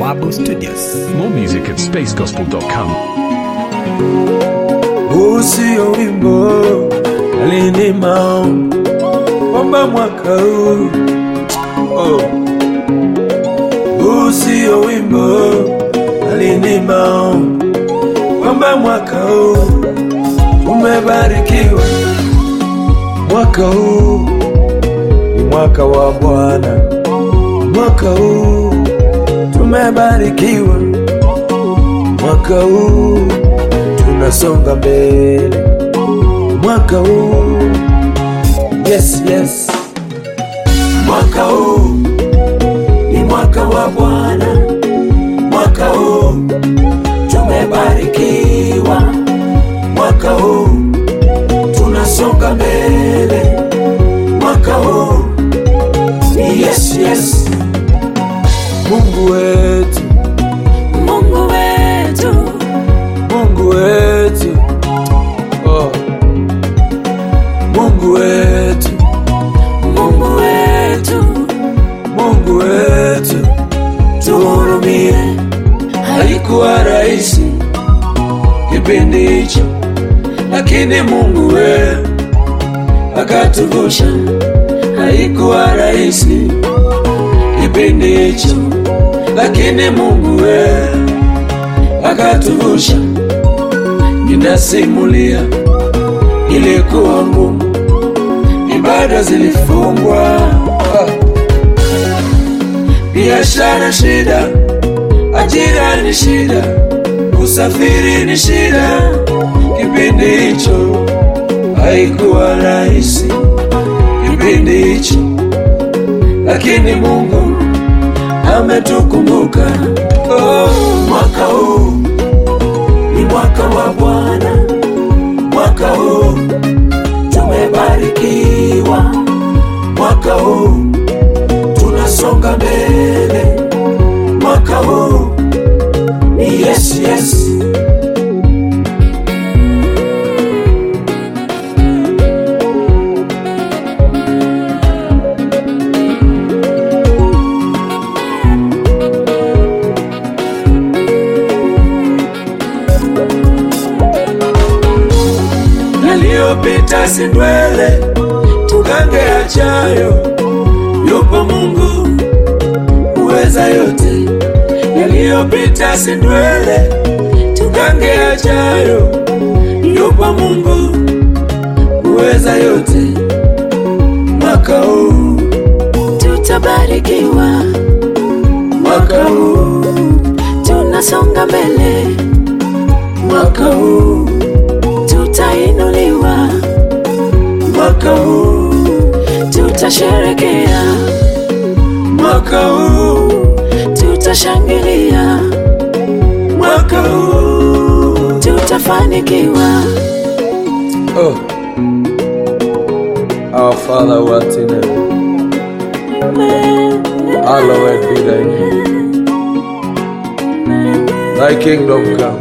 Bawabu Studios. More music at spacegospel.com. Usio wimbo alini maombi kwamba mwaka huu Usio wimbo alini maombi kwamba mwaka huu tumebarikiwa. Mwaka huu ni mwaka wa Bwana. Mwaka huu tumebarikiwa. Mwaka huu tunasonga mbele. Mwaka huu yes. Mwaka huu ni mwaka wa Bwana. Mwaka huu tumebarikiwa. Mwaka huu tunasonga mbele. Mwaka huu ni yes. Mungu wetu, Mungu wetu, Mungu wetu, Mungu wetu, Mungu wetu, Mungu wetu, tuhurumie. Haikuwa rahisi kipindi hicho, lakini Mungu wetu akatuvusha. Haikuwa rahisi kipindi hicho, lakini Mungu wetu akatuvusha. Ninasimulia ilikuwa ngumu, ibada zilifungwa, biashara shida, ajira ni shida, usafiri ni shida. Kipindi hicho haikuwa rahisi kipindi hicho, lakini Mungu ametukumbuka. Mwaka huu ni mwaka wa Bwana. Mwaka huu tumebarikiwa. Mwaka huu tunasonga mbele. Mwaka huu ni yes. Yaliyopita si ndwele, tugange ajayo. Yupo Mungu uweza yote. Yaliyopita si ndwele, tugange ajayo. Yupo Mungu uweza yote. Mwaka huu tutabarikiwa. Mwaka huu tunasonga mbele. Mwaka huu tutainuliwa. Mwaka huu tutasherekea. Mwaka huu tutashangilia. Mwaka huu tutafanikiwa. Our Father who art in heaven, hallowed be thy name. Thy kingdom come,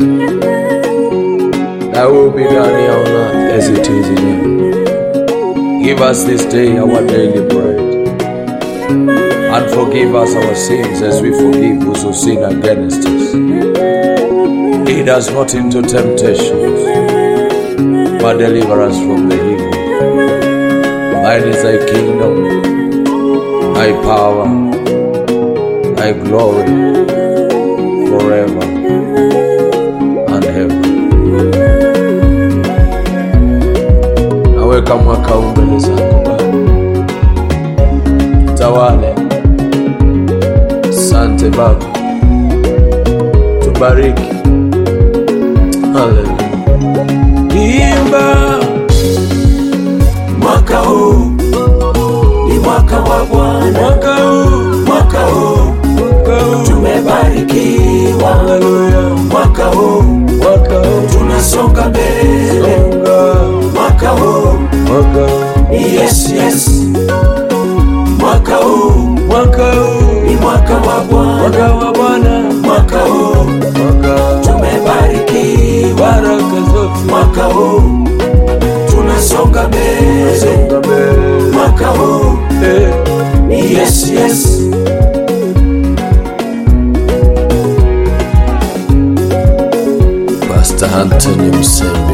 thy will be done here on earth as it is in heaven. Give us this day our daily bread, and forgive us our sins as we forgive those who sin against us. Lead us not into temptations, but deliver us from the evil. Thine is thy kingdom, thy power, thy glory, forever and ever. Naweka mwaka huu mbele zako Baba, tawale. Asante Baba, tubariki. Hallelujah. Imba. Mwaka huu ni mwaka wa Bwana. Mwaka huu tumebarikiwa. Hallelujah. Mwaka huu tunasonga mbele. Mwaka huu ni yes. Mwaka huu ni mwaka wa Bwana. Mwaka huu tumebarikiwa. Mwaka huu tunasonga mbele. Mwaka huu ni yes. Mr. Anthony Msembe.